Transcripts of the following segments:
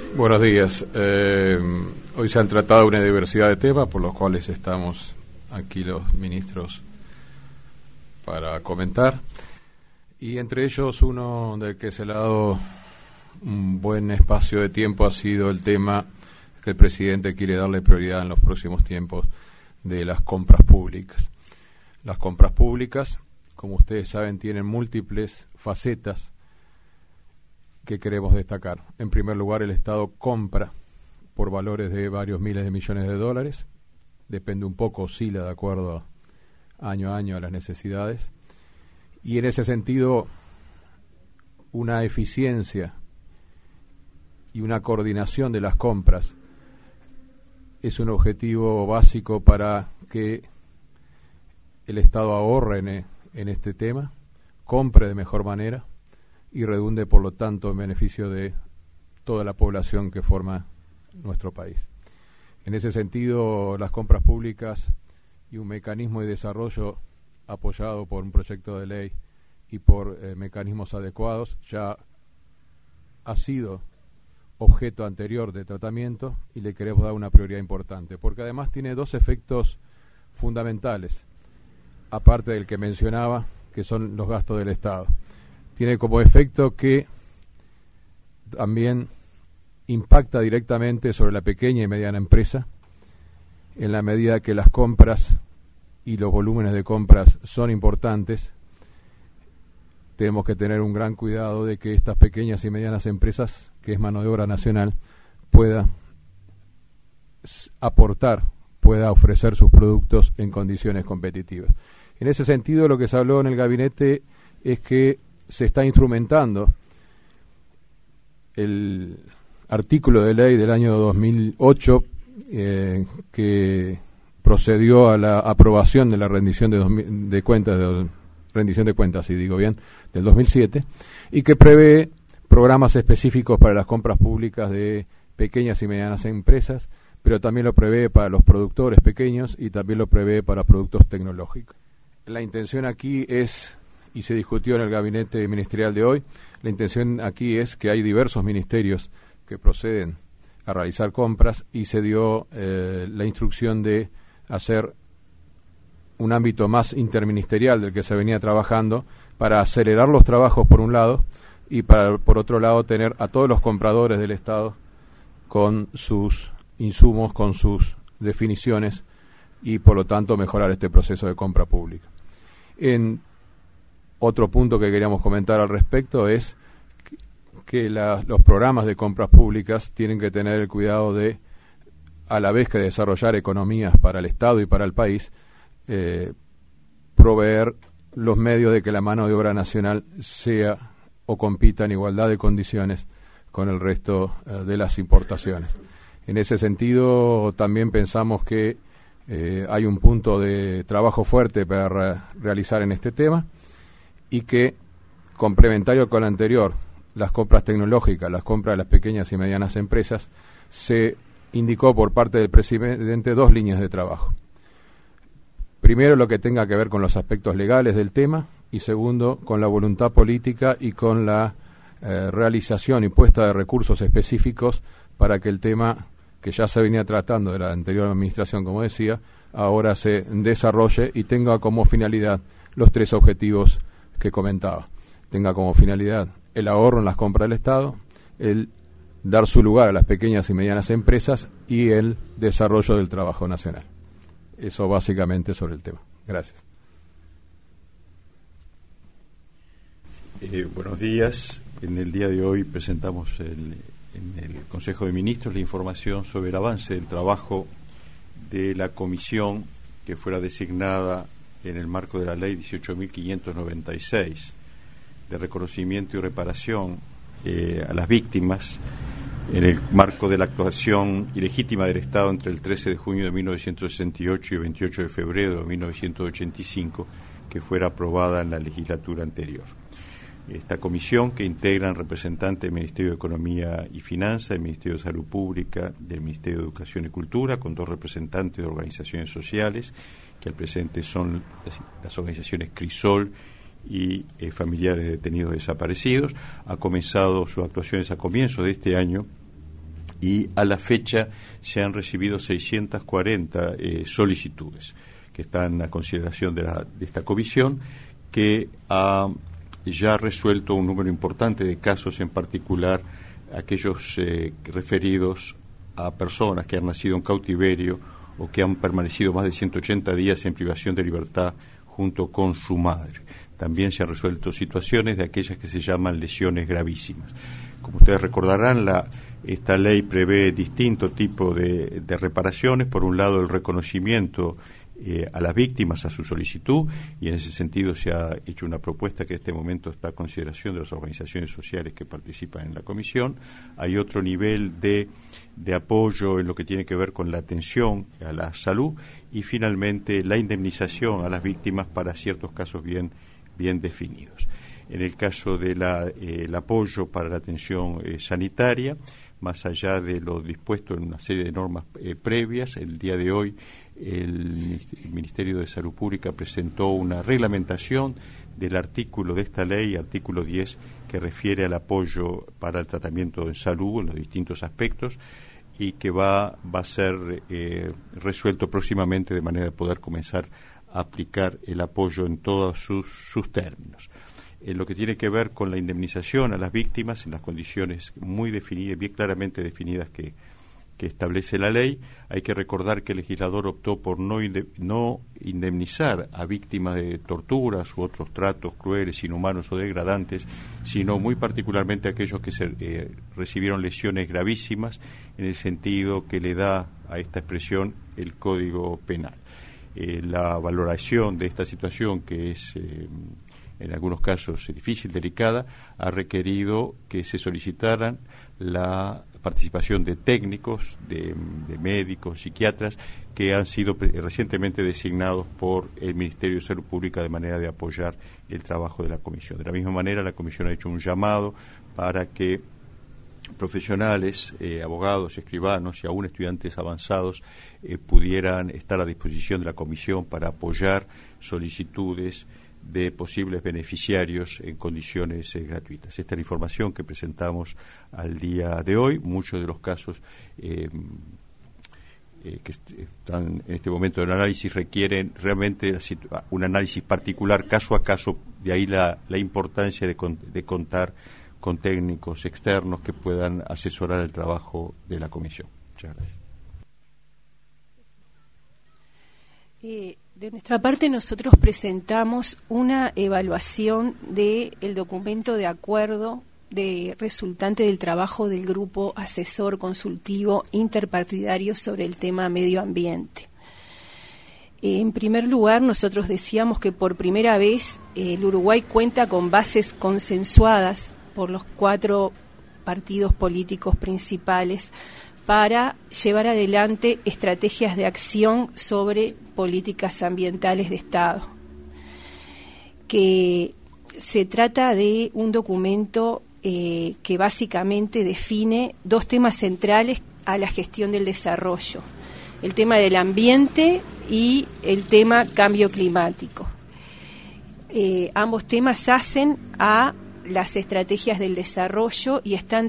Buenos días. Hoy se han tratado una diversidad de temas por los cuales estamos aquí los ministros para comentar, y entre ellos uno del que se le ha dado un buen espacio de tiempo ha sido el tema que el presidente quiere darle prioridad en los próximos tiempos de las compras públicas. Las compras públicas, como ustedes saben, tienen múltiples facetas que queremos destacar. En primer lugar, el Estado compra por valores de varios miles de millones de dólares, depende un poco, oscila de acuerdo año a año a las necesidades, y en ese sentido una eficiencia y una coordinación de las compras es un objetivo básico para que el Estado ahorre en este tema, compre de mejor manera y redunde, por lo tanto, en beneficio de toda la población que forma nuestro país. En ese sentido, las compras públicas y un mecanismo de desarrollo apoyado por un proyecto de ley y por mecanismos adecuados ya ha sido objeto anterior de tratamiento y le queremos dar una prioridad importante, porque además tiene dos efectos fundamentales, aparte del que mencionaba, que son los gastos del Estado. Tiene como efecto que también impacta directamente sobre la pequeña y mediana empresa, en la medida que las compras y los volúmenes de compras son importantes. Tenemos que tener un gran cuidado de que estas pequeñas y medianas empresas, que es mano de obra nacional, pueda aportar, pueda ofrecer sus productos en condiciones competitivas. En ese sentido, lo que se habló en el gabinete es que se está instrumentando el artículo de ley del año 2008 que procedió a la aprobación de la rendición de cuentas, si digo bien, del 2007, y que prevé programas específicos para las compras públicas de pequeñas y medianas empresas, pero también lo prevé para los productores pequeños y también lo prevé para productos tecnológicos. La intención aquí es, y se discutió en el gabinete ministerial de hoy, la intención aquí es que hay diversos ministerios que proceden a realizar compras y se dio la instrucción de hacer un ámbito más interministerial del que se venía trabajando para acelerar los trabajos por un lado y para, por otro lado, tener a todos los compradores del Estado con sus insumos, con sus definiciones y por lo tanto mejorar este proceso de compra pública. En otro punto que queríamos comentar al respecto es que los programas de compras públicas tienen que tener el cuidado de, a la vez que desarrollar economías para el Estado y para el país, proveer los medios de que la mano de obra nacional sea o compita en igualdad de condiciones con el resto de las importaciones. En ese sentido, también pensamos que hay un punto de trabajo fuerte para realizar en este tema, y que, complementario con lo anterior, las compras tecnológicas, las compras de las pequeñas y medianas empresas, se indicó por parte del presidente dos líneas de trabajo. Primero, lo que tenga que ver con los aspectos legales del tema, y segundo, con la voluntad política y con la realización y puesta de recursos específicos para que el tema, que ya se venía tratando de la anterior administración, como decía, ahora se desarrolle y tenga como finalidad los tres objetivos que comentaba. Tenga como finalidad el ahorro en las compras del Estado, el dar su lugar a las pequeñas y medianas empresas y el desarrollo del trabajo nacional. Eso básicamente sobre el tema. Gracias. Buenos días. En el día de hoy presentamos en el Consejo de Ministros la información sobre el avance del trabajo de la comisión que fuera designada en el marco de la Ley 18.596 de reconocimiento y reparación a las víctimas en el marco de la actuación ilegítima del Estado entre el 13 de junio de 1968 y el 28 de febrero de 1985, que fuera aprobada en la legislatura anterior. Esta comisión, que integran representantes del Ministerio de Economía y Finanzas, del Ministerio de Salud Pública, del Ministerio de Educación y Cultura, con dos representantes de organizaciones sociales, que al presente son las organizaciones Crisol y familiares de detenidos desaparecidos, ha comenzado sus actuaciones a comienzos de este año y a la fecha se han recibido 640 solicitudes que están a consideración de esta comisión, que ha ya resuelto un número importante de casos, en particular aquellos referidos a personas que han nacido en cautiverio o que han permanecido más de 180 días en privación de libertad junto con su madre. También se han resuelto situaciones de aquellas que se llaman lesiones gravísimas. Como ustedes recordarán, esta ley prevé distinto tipo de reparaciones. Por un lado, el reconocimiento a las víctimas, a su solicitud, y en ese sentido se ha hecho una propuesta que en este momento está a consideración de las organizaciones sociales que participan en la comisión. Hay otro nivel de apoyo en lo que tiene que ver con la atención a la salud y finalmente la indemnización a las víctimas para ciertos casos bien definidos. En el caso del apoyo para la atención sanitaria, más allá de lo dispuesto en una serie de normas previas, el día de hoy el Ministerio de Salud Pública presentó una reglamentación del artículo de esta ley, artículo 10, que refiere al apoyo para el tratamiento en salud en los distintos aspectos y que va a ser resuelto próximamente de manera de poder comenzar a aplicar el apoyo en todos sus términos. En lo que tiene que ver con la indemnización a las víctimas en las condiciones muy definidas, bien claramente definidas que establece la ley, hay que recordar que el legislador optó por no indemnizar a víctimas de torturas u otros tratos crueles, inhumanos o degradantes, sino muy particularmente a aquellos que recibieron lesiones gravísimas, en el sentido que le da a esta expresión el Código Penal. La valoración de esta situación, que es en algunos casos difícil, delicada, ha requerido que se solicitaran la participación de técnicos, de médicos, psiquiatras, que han sido recientemente designados por el Ministerio de Salud Pública de manera de apoyar el trabajo de la comisión. De la misma manera, la comisión ha hecho un llamado para que profesionales, abogados, escribanos y aún estudiantes avanzados pudieran estar a disposición de la comisión para apoyar solicitudes de posibles beneficiarios en condiciones gratuitas. Esta es la información que presentamos al día de hoy. Muchos de los casos que están en este momento del análisis requieren realmente un análisis particular, caso a caso, de ahí la importancia de contar con técnicos externos que puedan asesorar el trabajo de la comisión. Muchas gracias. De nuestra parte, nosotros presentamos una evaluación del documento de acuerdo resultante del trabajo del Grupo Asesor Consultivo Interpartidario sobre el tema medio ambiente. En primer lugar, nosotros decíamos que por primera vez el Uruguay cuenta con bases consensuadas por los 4 partidos políticos principales para llevar adelante estrategias de acción sobre políticas ambientales de Estado. Que se trata de un documento que básicamente define 2 temas centrales a la gestión del desarrollo: el tema del ambiente y el tema cambio climático. Ambos temas hacen a las estrategias del desarrollo y están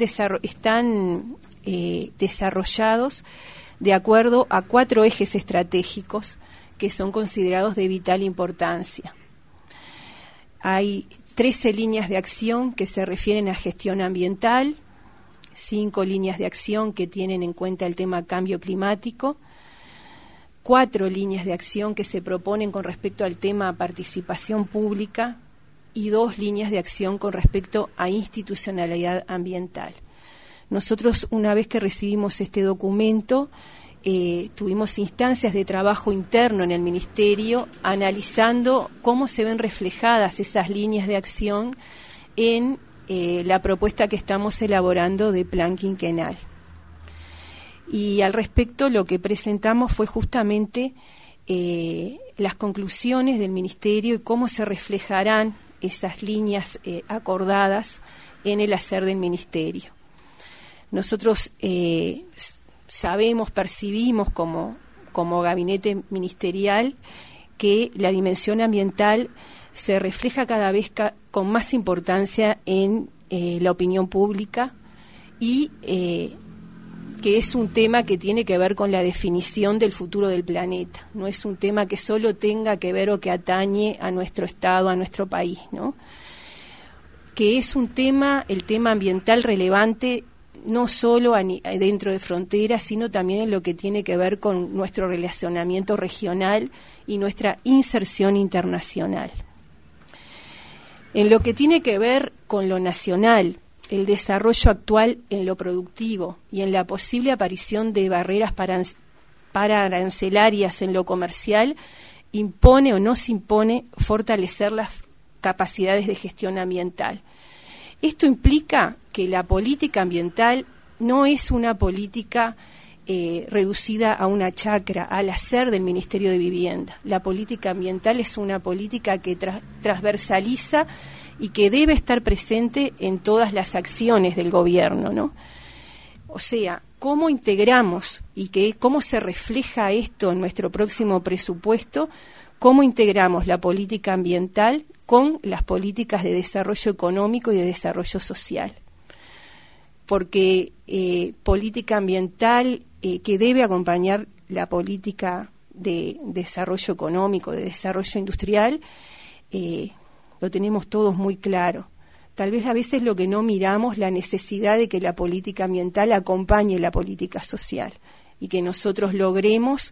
desarrollados de acuerdo a 4 ejes estratégicos que son considerados de vital importancia. Hay 13 líneas de acción que se refieren a gestión ambiental, 5 líneas de acción que tienen en cuenta el tema cambio climático, 4 líneas de acción que se proponen con respecto al tema participación pública y 2 líneas de acción con respecto a institucionalidad ambiental. Nosotros, una vez que recibimos este documento, tuvimos instancias de trabajo interno en el Ministerio analizando cómo se ven reflejadas esas líneas de acción en la propuesta que estamos elaborando de plan quinquenal. Y al respecto, lo que presentamos fue justamente las conclusiones del Ministerio y cómo se reflejarán esas líneas acordadas en el hacer del Ministerio. Nosotros percibimos como gabinete ministerial que la dimensión ambiental se refleja cada vez con más importancia en la opinión pública y que es un tema que tiene que ver con la definición del futuro del planeta. No es un tema que solo tenga que ver o que atañe a nuestro Estado, a nuestro país, ¿no? Que es un tema, el tema ambiental relevante, no solo dentro de fronteras, sino también en lo que tiene que ver con nuestro relacionamiento regional y nuestra inserción internacional. En lo que tiene que ver con lo nacional, el desarrollo actual en lo productivo y en la posible aparición de barreras arancelarias en lo comercial, impone o nos impone fortalecer las capacidades de gestión ambiental. Esto implica que la política ambiental no es una política reducida a una chacra, al hacer del Ministerio de Vivienda. La política ambiental es una política que transversaliza y que debe estar presente en todas las acciones del gobierno, ¿no? O sea, ¿cómo integramos y cómo se refleja esto en nuestro próximo presupuesto? ¿Cómo integramos la política ambiental con las políticas de desarrollo económico y de desarrollo social? Porque política ambiental que debe acompañar la política de desarrollo económico, de desarrollo industrial, lo tenemos todos muy claro. Tal vez a veces lo que no miramos, la necesidad de que la política ambiental acompañe la política social y que nosotros logremos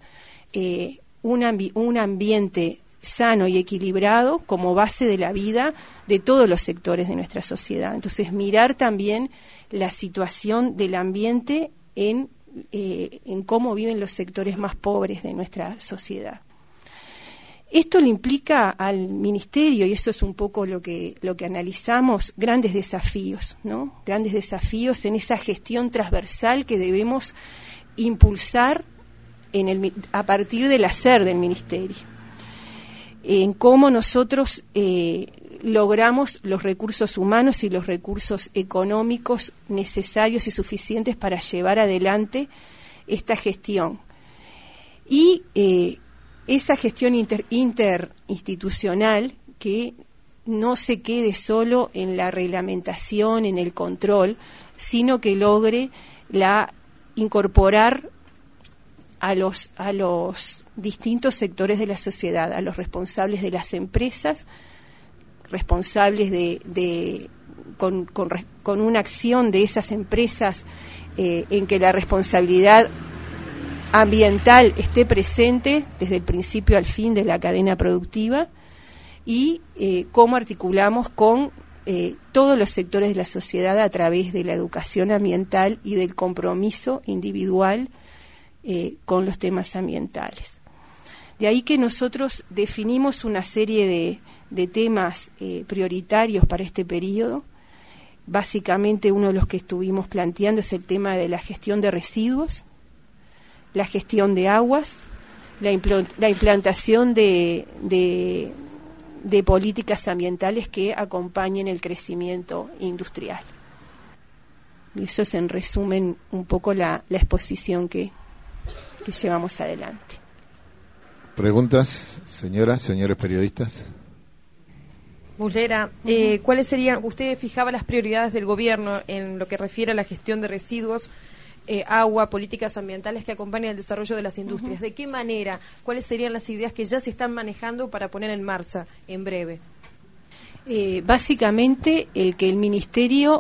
un ambiente sano y equilibrado como base de la vida de todos los sectores de nuestra sociedad. Entonces, mirar también la situación del ambiente en cómo viven los sectores más pobres de nuestra sociedad. Esto le implica al Ministerio, y eso es un poco lo que analizamos, grandes desafíos, ¿no? Grandes desafíos en esa gestión transversal que debemos impulsar a partir del hacer del Ministerio. En cómo nosotros logramos los recursos humanos y los recursos económicos necesarios y suficientes para llevar adelante esta gestión. Y esa gestión interinstitucional que no se quede solo en la reglamentación, en el control, sino que logre incorporar a los distintos sectores de la sociedad, a los responsables de las empresas, responsables con una acción de esas empresas en que la responsabilidad ambiental esté presente desde el principio al fin de la cadena productiva, y cómo articulamos con todos los sectores de la sociedad a través de la educación ambiental y del compromiso individual con los temas ambientales. De ahí que nosotros definimos una serie de temas prioritarios para este periodo. Básicamente uno de los que estuvimos planteando es el tema de la gestión de residuos, la gestión de aguas, la implantación de políticas ambientales que acompañen el crecimiento industrial. Y eso es, en resumen, un poco la exposición que llevamos adelante. ¿Preguntas, señoras, señores periodistas? Muslera, ¿cuáles serían? Usted fijaba las prioridades del gobierno en lo que refiere a la gestión de residuos, agua, políticas ambientales que acompañan el desarrollo de las industrias. ¿De qué manera? ¿Cuáles serían las ideas que ya se están manejando para poner en marcha en breve? Básicamente, el que el Ministerio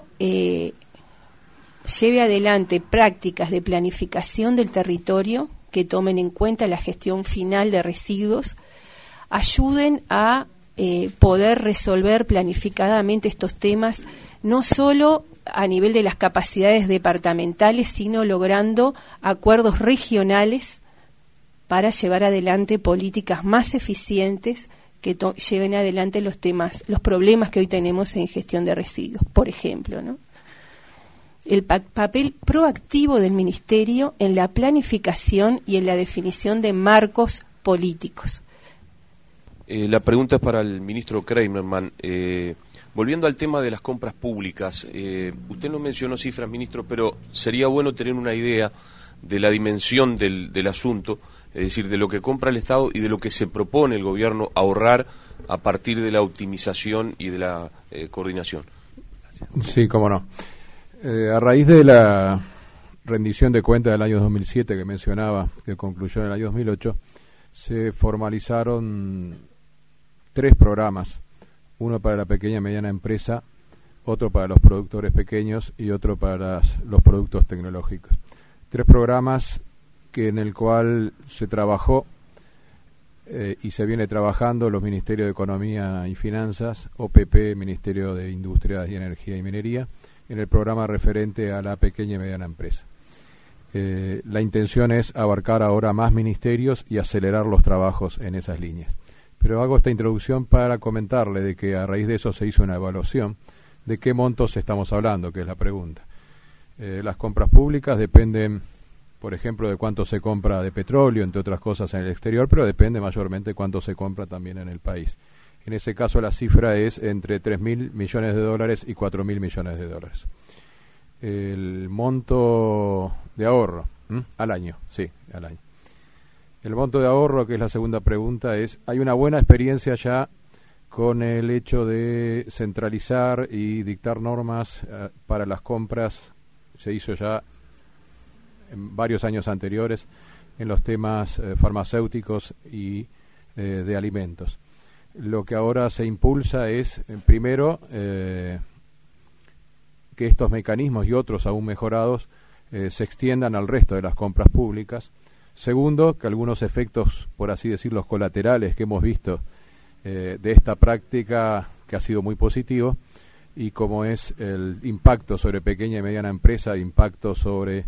lleve adelante prácticas de planificación del territorio que tomen en cuenta la gestión final de residuos, ayuden a poder resolver planificadamente estos temas, no solo a nivel de las capacidades departamentales, sino logrando acuerdos regionales para llevar adelante políticas más eficientes que lleven adelante los problemas que hoy tenemos en gestión de residuos, por ejemplo, ¿no? El papel proactivo del Ministerio en la planificación y en la definición de marcos políticos. La pregunta es para el ministro Kramerman. Volviendo al tema de las compras públicas, usted no mencionó cifras, ministro, pero sería bueno tener una idea de la dimensión del asunto, es decir, de lo que compra el Estado y de lo que se propone el gobierno ahorrar a partir de la optimización y de la coordinación. Sí, cómo no. A raíz de la rendición de cuentas del año 2007 que mencionaba, que concluyó en el año 2008, se formalizaron 3 programas, uno para la pequeña y mediana empresa, otro para los productores pequeños y otro para los productos tecnológicos. 3 programas en el cual se trabajó y se viene trabajando los Ministerios de Economía y Finanzas, OPP, Ministerio de Industria y Energía y Minería, en el programa referente a la pequeña y mediana empresa. La intención es abarcar ahora más ministerios y acelerar los trabajos en esas líneas. Pero hago esta introducción para comentarle de que a raíz de eso se hizo una evaluación de qué montos estamos hablando, que es la pregunta. Las compras públicas dependen, por ejemplo, de cuánto se compra de petróleo, entre otras cosas en el exterior, pero depende mayormente de cuánto se compra también en el país. En ese caso la cifra es entre 3.000 millones de dólares y 4.000 millones de dólares. El monto de ahorro, al año. El monto de ahorro, que es la segunda pregunta, hay una buena experiencia ya con el hecho de centralizar y dictar normas para las compras. Se hizo ya en varios años anteriores en los temas farmacéuticos y de alimentos. Lo que ahora se impulsa es, primero, que estos mecanismos y otros aún mejorados se extiendan al resto de las compras públicas. Segundo, que algunos efectos, por así decirlo, colaterales que hemos visto de esta práctica, que ha sido muy positivo, y como es el impacto sobre pequeña y mediana empresa, impacto sobre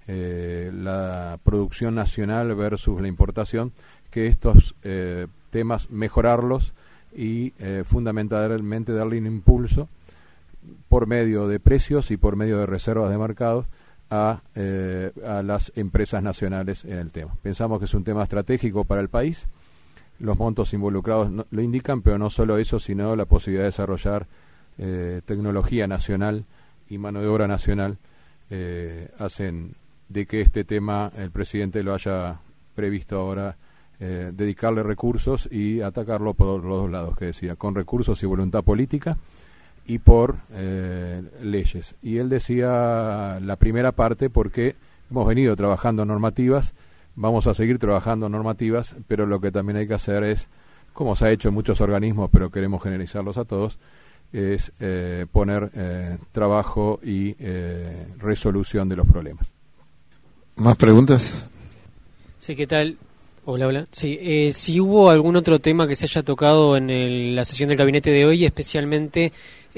la producción nacional versus la importación, que estos temas mejorarlos y fundamentalmente darle un impulso por medio de precios y por medio de reservas de mercado a las empresas nacionales en el tema. Pensamos que es un tema estratégico para el país. Los montos involucrados lo indican, pero no solo eso, sino la posibilidad de desarrollar tecnología nacional y mano de obra nacional hacen de que este tema el presidente lo haya previsto ahora, dedicarle recursos y atacarlo por los dos lados, que decía, con recursos y voluntad política y por leyes. Y él decía la primera parte porque hemos venido trabajando normativas, vamos a seguir trabajando normativas, pero lo que también hay que hacer es, como se ha hecho en muchos organismos, pero queremos generalizarlos a todos, es poner trabajo y resolución de los problemas. ¿Más preguntas? Sí, ¿qué tal? Hola. Sí, si hubo algún otro tema que se haya tocado en la sesión del gabinete de hoy, especialmente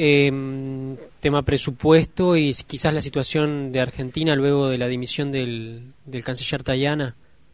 tema presupuesto y quizás la situación de Argentina luego de la dimisión del canciller Tajani.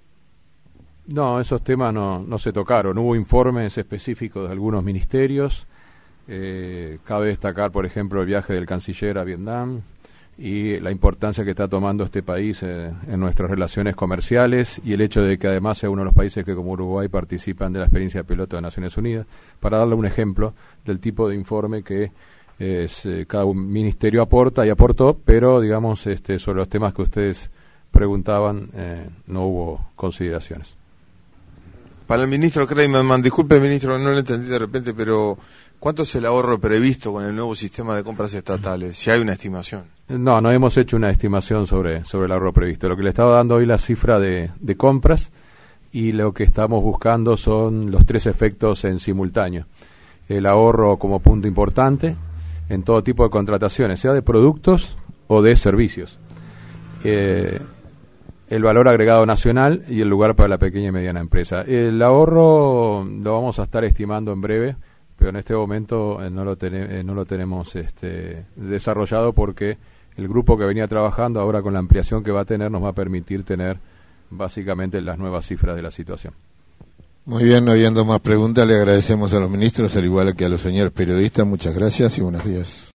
No, esos temas no se tocaron. Hubo informes específicos de algunos ministerios. Cabe destacar, por ejemplo, el viaje del canciller a Vietnam y la importancia que está tomando este país en nuestras relaciones comerciales y el hecho de que además sea uno de los países que como Uruguay participan de la experiencia de piloto de Naciones Unidas, para darle un ejemplo del tipo de informe que cada un ministerio aporta y aportó, pero digamos sobre los temas que ustedes preguntaban no hubo consideraciones. Para el ministro Kreiman, disculpe ministro, no lo entendí de repente, pero ¿cuánto es el ahorro previsto con el nuevo sistema de compras estatales? Si hay una estimación. No hemos hecho una estimación sobre el ahorro previsto. Lo que le estaba dando hoy la cifra de compras y lo que estamos buscando son los 3 efectos en simultáneo. El ahorro como punto importante en todo tipo de contrataciones, sea de productos o de servicios. El valor agregado nacional y el lugar para la pequeña y mediana empresa. El ahorro lo vamos a estar estimando en breve, pero en este momento no lo tenemos desarrollado porque el grupo que venía trabajando ahora con la ampliación que va a tener nos va a permitir tener básicamente las nuevas cifras de la situación. Muy bien, no habiendo más preguntas, le agradecemos a los ministros, al igual que a los señores periodistas. Muchas gracias y buenos días.